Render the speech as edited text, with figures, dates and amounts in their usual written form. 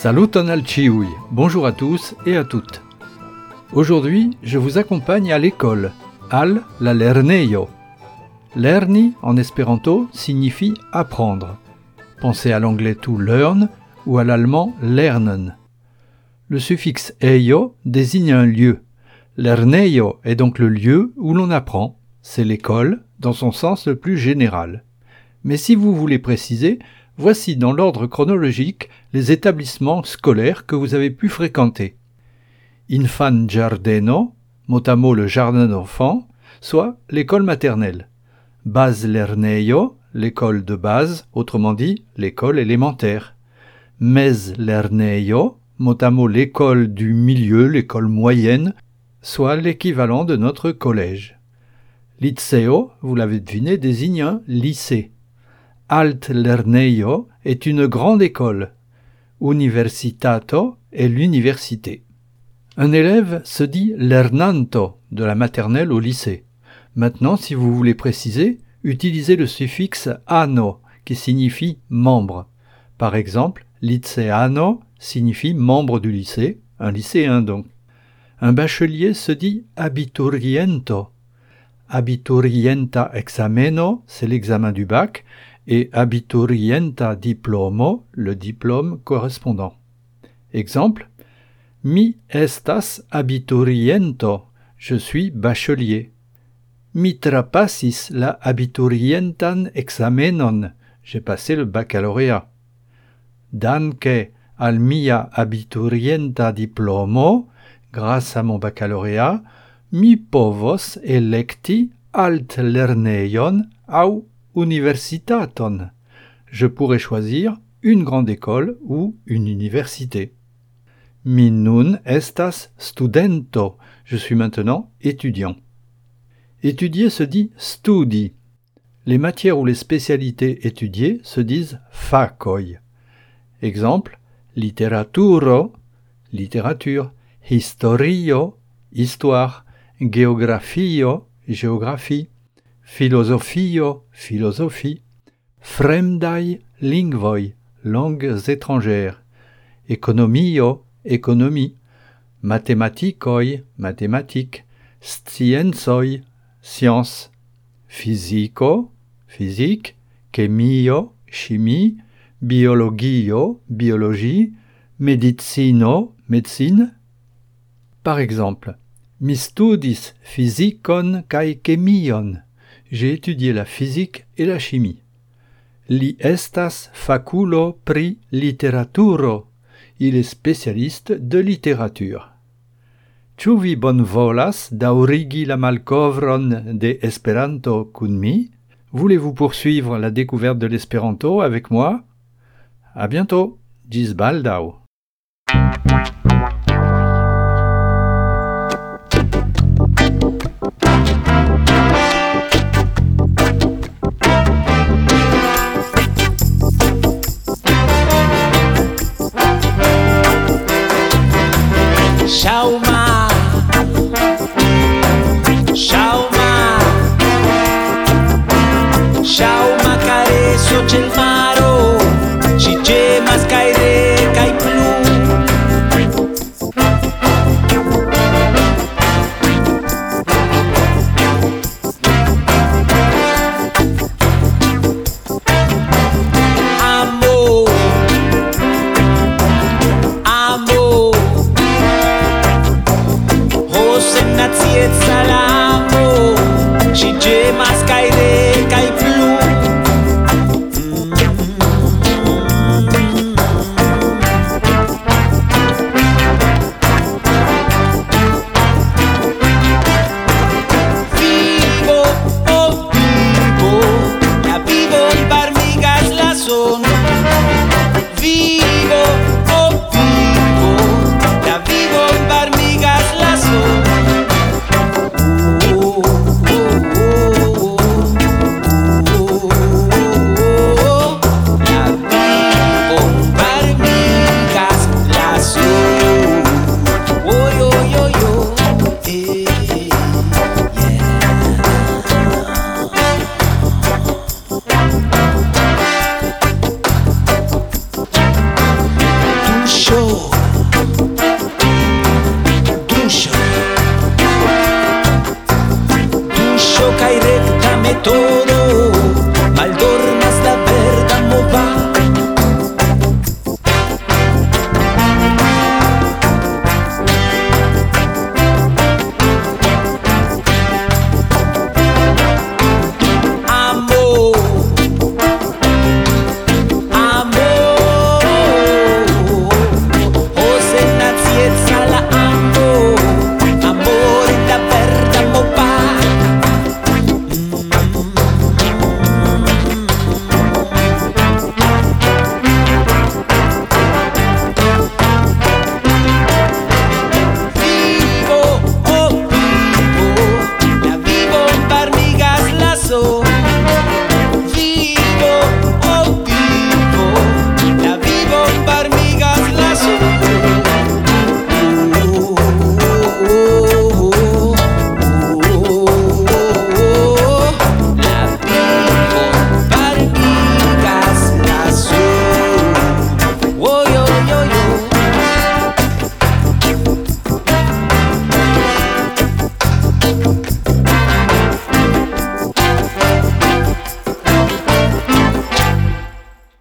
Saluton al ĉiuj, bonjour à tous et à toutes. Aujourd'hui, je vous accompagne à l'école, al la lernejo. Lerni en espéranto signifie apprendre. Pensez à l'anglais to learn ou à l'allemand lernen. Le suffixe ejo désigne un lieu. Lernejo est donc le lieu où l'on apprend. C'est l'école dans son sens le plus général. Mais si vous voulez préciser, voici dans l'ordre chronologique les établissements scolaires que vous avez pu fréquenter. Infan giardeno, mot à mot le jardin d'enfants, soit l'école maternelle. Bas lernejo, l'école de base, autrement dit l'école élémentaire. Mez lernejo, mot à mot l'école du milieu, l'école moyenne, soit l'équivalent de notre collège. Liceo, vous l'avez deviné, désigne un lycée. Alt lernejo est une grande école. Universitato est l'université. Un élève se dit lernanto, de la maternelle au lycée. Maintenant, si vous voulez préciser, utilisez le suffixe ano, qui signifie membre. Par exemple, liceano signifie membre du lycée, un lycéen donc. Un bachelier se dit abituriento. Abiturienta exameno, c'est l'examen du bac, et abiturienta diplomo, le diplôme correspondant. Exemple, mi estas abituriento, je suis bachelier. Mi trapasis la abiturientan examenon, j'ai passé le baccalauréat. Danke al mia abiturienta diplomo, grâce à mon baccalauréat, mi povos electi altlernejon au universitaton. Je pourrais choisir une grande école ou une université. Mi nun estas studento. Je suis maintenant étudiant. Étudier se dit studi. Les matières ou les spécialités étudiées se disent fakoj. Exemple, literaturo, littérature, historio, histoire, geografio, géographie, philosophio, philosophie, fremdaj lingvoj, langues étrangères, economio, économie, mathématikoj, mathématiques, sciencoj, sciences, physico, physique, chemio, chimie, biologio, biologie, medicino, médecine. Par exemple, mi studis physicon kaj chemion. J'ai étudié la physique et la chimie. Li estas fakulo pri literaturo. Il est spécialiste de littérature. Ĉu vi bonvolas daŭrigi la malkovron de Esperanto kun mi? Voulez-vous poursuivre la découverte de l'espéranto avec moi? À bientôt. Ĝis baldaŭ.